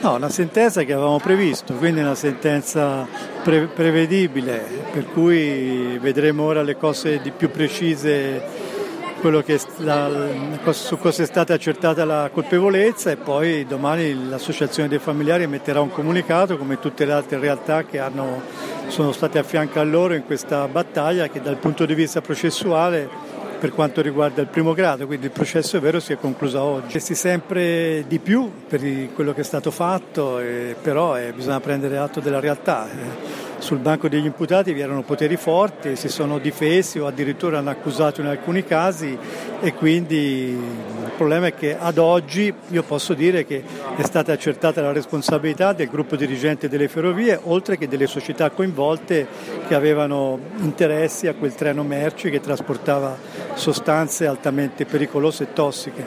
No, una sentenza che avevamo previsto, quindi una sentenza prevedibile, per cui vedremo ora le cose di più precise, su cosa è stata accertata la colpevolezza, e poi domani l'associazione dei familiari emetterà un comunicato come tutte le altre realtà che sono state a fianco a loro in questa battaglia, che dal punto di vista processuale, per quanto riguarda il primo grado, quindi il processo è vero, si è concluso oggi. Si sempre di più per quello che è stato fatto, però bisogna prendere atto della realtà. Sul banco degli imputati vi erano poteri forti, si sono difesi o addirittura hanno accusato in alcuni casi, e quindi il problema è che ad oggi io posso dire che è stata accertata la responsabilità del gruppo dirigente delle ferrovie, oltre che delle società coinvolte che avevano interessi a quel treno merci che trasportava sostanze altamente pericolose e tossiche.